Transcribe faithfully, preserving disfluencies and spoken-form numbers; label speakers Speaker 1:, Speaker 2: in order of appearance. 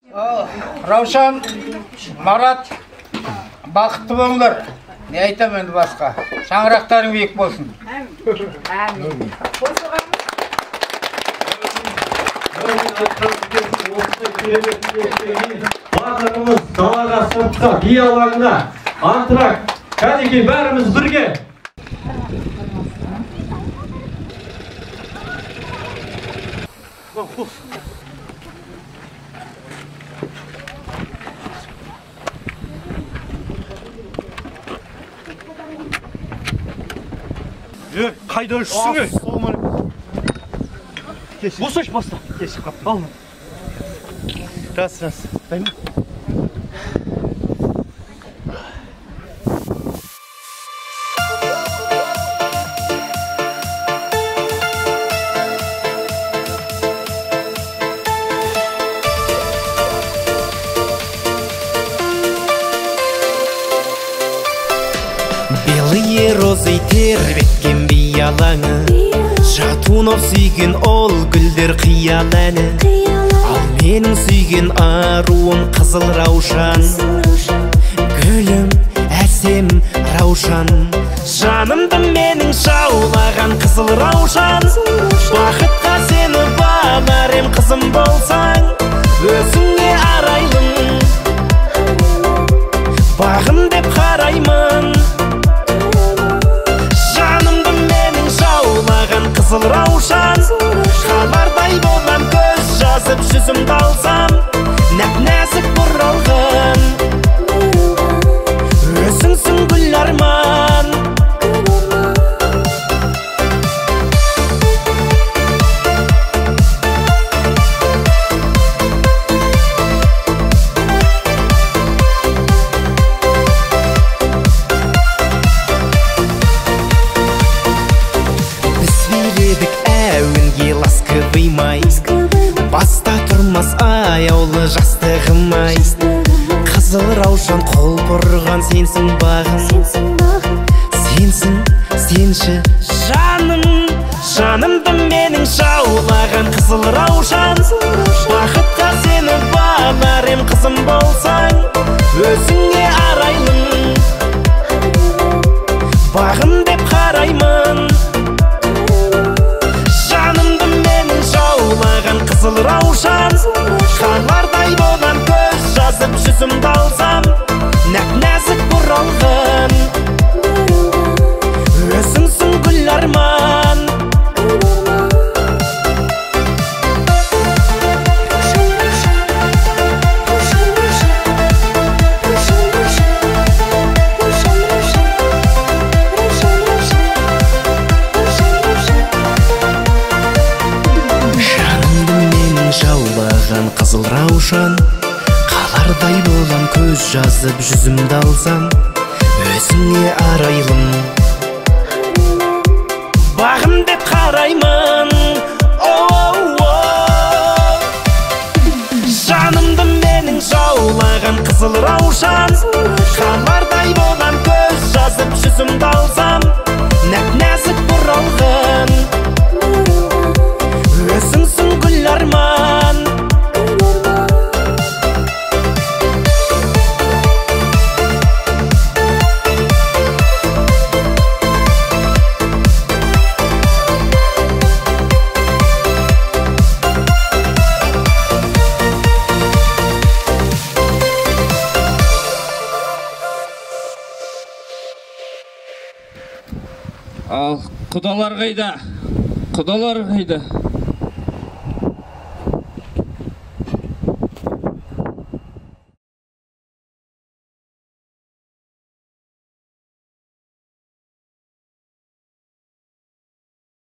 Speaker 1: Раушан, Марат, бақытты болыңдар. Не айтам енді басқа? Шаңырақтарың биік болсын.
Speaker 2: Әмин.
Speaker 3: Барлығымыз далаға, сыртқа, би алаңына, антракт, кәдеге бәріміз бірге.
Speaker 4: Е, қайда үшсің ей? Осы үш баста. Кешіп қап. Ал. Рас, рас. Дайын.
Speaker 5: Белые розы тербеткен бей алаңы, жатунов сүйген ол гүлдер қиял әні. Ал менің сүйген аруым қызыл раушан, гүлім әсем раушан. Жанымды менің жаулаған қызыл раушан, бақытқа сені бағарым қызым болсаң, өзіңе арайлым, бағым деп қараймын. Қызыл раушан, қалардай болам, көз жазып жүзімді алсам, нәп-нәзік бұралғын, өзіңсің гүл арман. Баста тұрмас аяулы жастығым-ай, қызыл раушан қол бұрған сенсің бағым, сенсің, сенші жаным. Жанымды менің жаулаған қызыл раушан, бақытқа сені бағарым қызым болсаң, өзіңе арайлым, бағым деп қараймын. Қызыл раушан, қалардай болам, көз жазып жүзімді алсам, нәп-нәзік бұралғын, өзіңсің гүл арман. Қызыл раушан, қалардай болам, көз жазып жүзімді алсам, өзіңе арайлым, бағым деп қараймын. Жанымды менің жаулаған қызыл раушан, қалардай болам, көз жазып жүзімді алсам, нәп-нәзік бұралғын, өзіңсің гүл арман.
Speaker 1: Ал құдалар қайда? Құдалар қайда?